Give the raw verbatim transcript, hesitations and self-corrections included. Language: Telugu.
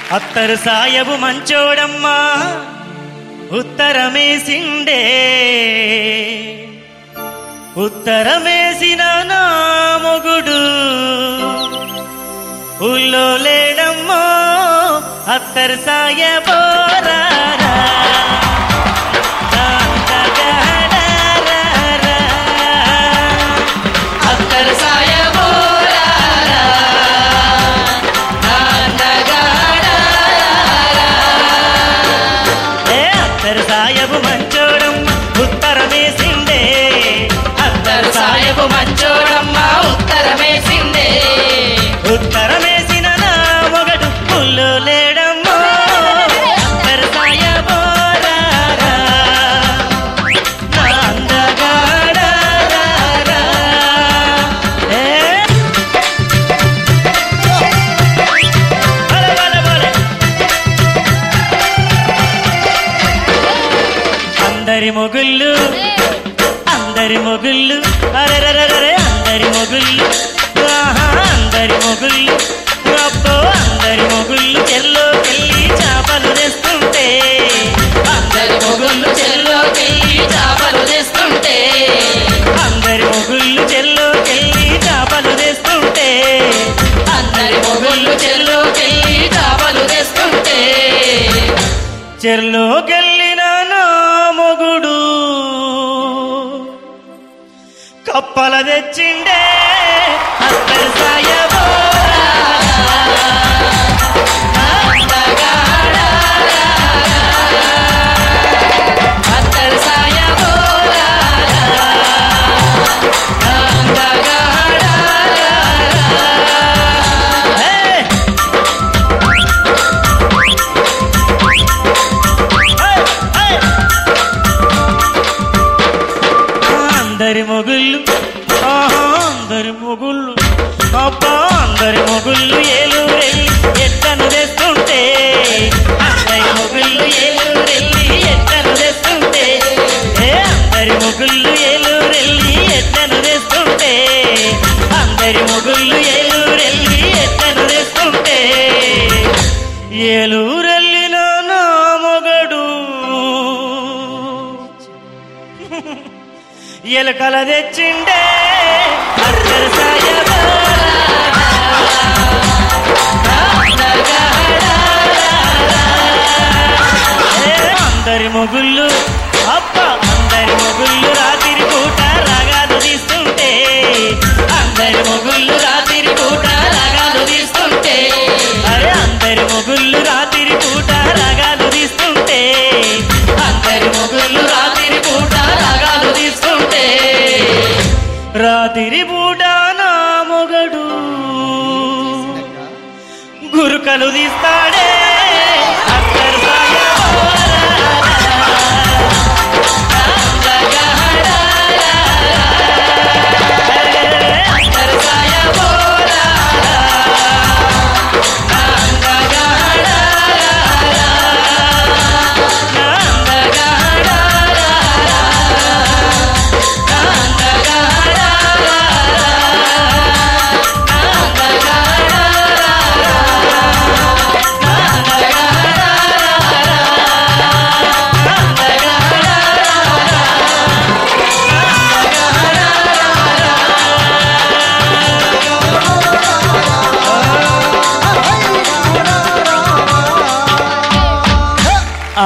అత్తరు సాయబు మంచోడమ్మా ఉత్తరమేసిండే ఉత్తరమేసిన నా మొగుడు ఊళ్ళో లేడమ్మో అత్తరు సాయబోరా సాయబు మంచోడమ్మ ఉత్తరమేసిండే అత్తరు సాయబు మంచోడమ్మ ఉత్తరమేసిండే ఉత్తరమేసిన నా మొగడు పుల్లు లేడమ్మో అత్తరు సాయబోరా నా అందగాడా అందరి మొగుళ్ళు అందరి మొగుళ్ళు అరెరరే అందరి మొగుళ్ళు ఆహా అందరి మొగుళ్ళు అబ్బో అందరి మొగుళ్ళు చెల్లోకెళ్ళి చేపలు తెస్తుంటే అందరి మొగుళ్ళు చెల్లోకెళ్ళి చేపలు తెస్తుంటే అందరి మొగుళ్ళు చెల్లోకెళ్ళి చేపలు తెస్తుంటే అందరి మొగుళ్ళు చెల్లోకెళ్ళి చేపలు తెస్తుంటే చెల్లోకెళ్ళిన నా మొగుడు కప్పల తెచ్చిండే అత్తరు సాయబోరా అత్తరు సాయబోరా అందరి మొగుళ్ళు ఆహా అందరి మొగుళ్ళు అబ్బా అందరి మొగుళ్ళు ఏలూరెళ్ళి ఎట్టను తెస్తుంటే అందరి మొగుళ్ళు ఏలూరెళ్ళి ఎట్టను తెస్తుంటే ఏ అందరి మొగుళ్ళు ఏలూరెళ్ళి ఎట్టను తెస్తుంటే అందరి మొగుళ్ళు ఏలూరెళ్ళి ఎట్టను తెస్తుంటే ఏలూరెళ్ళిన నా మొగడు ఎలకల తెచ్చిండే అత్తరు సాయబోరా అందరి మొగుళ్ళు అప్ప అందరి మొగుళ్ళు రాత్రి పూట రాగాలు తీస్తుంటే అందరి మొగుళ్ళు రాత్రి పూట రాగాలు తీస్తుంటే అరే అందరి మొగుళ్ళు రాత్రి పూట రాగాలు తీస్తుంటే అందరి మొగుళ్ళు రాత్రి పూట రాగాలు తీస్తుంటే రాత్రి పూట నా మొగడు గురుకలు తీస్తాడే